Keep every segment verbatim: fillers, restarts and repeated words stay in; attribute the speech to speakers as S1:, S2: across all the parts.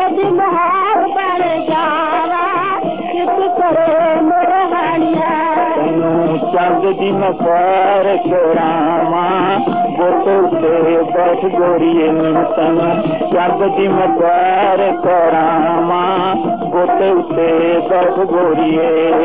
S1: दिल हार बन जावा कित करे मेरे हानिया
S2: चंद दी मैं पैर करावा गोते उते बैठ गोरिए तन चंद दी मैं पैर करावा गोते उते बैठ गोरिए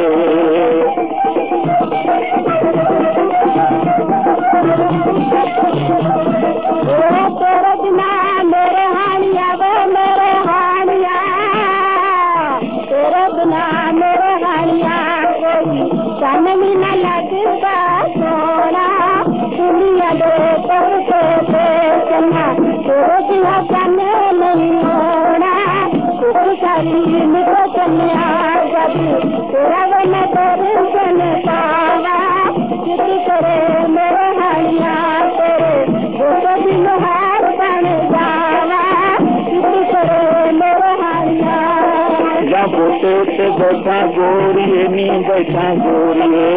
S1: तेरे बिना मेरे हानिया वो मेरे हानिया तेरे बिना मेरे हानिया कोई चांदनी न लगता सोना दुनिया दे करते बेचना तेरे बिना जाने नहीं होना कुछ सारी निको चलिया जब तेरा वन दर्शन पावा कित करे मेरे हानिया तेरे वो दिन हार बन जावा कित करे मेरे हानिया
S2: जा बोते उते बैठा गोरिए नी बैठा गोरिए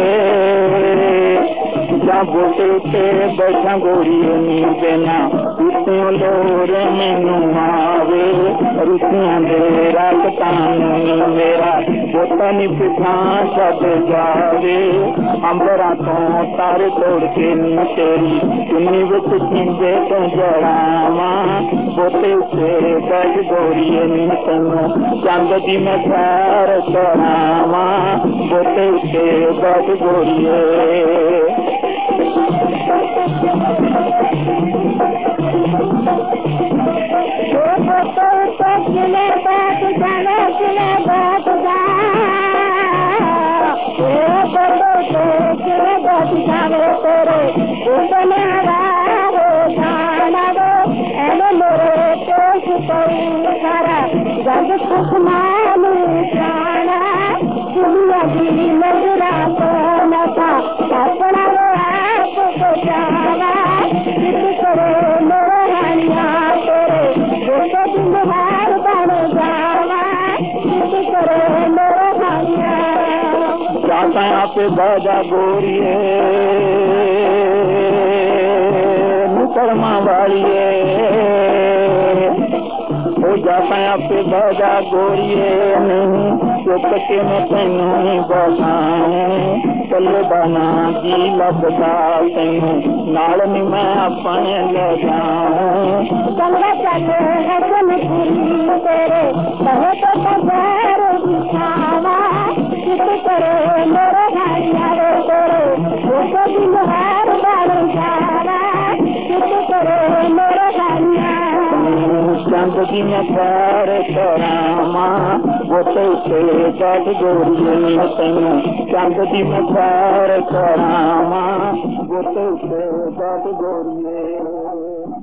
S2: जा बोते उते बैठा गोरिए नी देना रुतियों लोर मैनू आवे रुतियां दे रखता मेरा बोता नी पिछा छद जावे अंबरा तो तारे तोड़ के नी तेरी चुन्नी विच खिंजे तो जड़ावा बोते उते बैठ गोरिए नी तैनू चंद दी मैं पैर करावा बोते उते बैठ गोरिए
S1: किले बैठ जाने किले बैठ जा किले बैठ जावे तेरे उतने हो जाना दो एने मेरे पेश करू सारा जब कुछ मालू खाना दुनिया की नजरा तो न था अपना आप को जावा कित करे मेरे हानिया तेरे वो दिन हार बन जावा कित करे मेरे हानिया
S2: जाता पे बाजा गोरिए मुकरमा वालिए हो जाता पे बाजा गोरिए नहीं चुप के मैं तेनू बसाऊं चले बना जी लभदा तेनू नाल नी मैं अपने ले जाऊं
S1: चलवा चले हसन पूरी तेरे कहे तो बजार बिछावा कित करे मेरे हानिया रे तेरे वो दिन हार बन जावा कित करे मेरे हानिया
S2: चंद दी मैं पैर करावा गोते उते बैठ गोरिए तैनू चंद दी मैं पैर करावा गोते उते बैठ गोरिए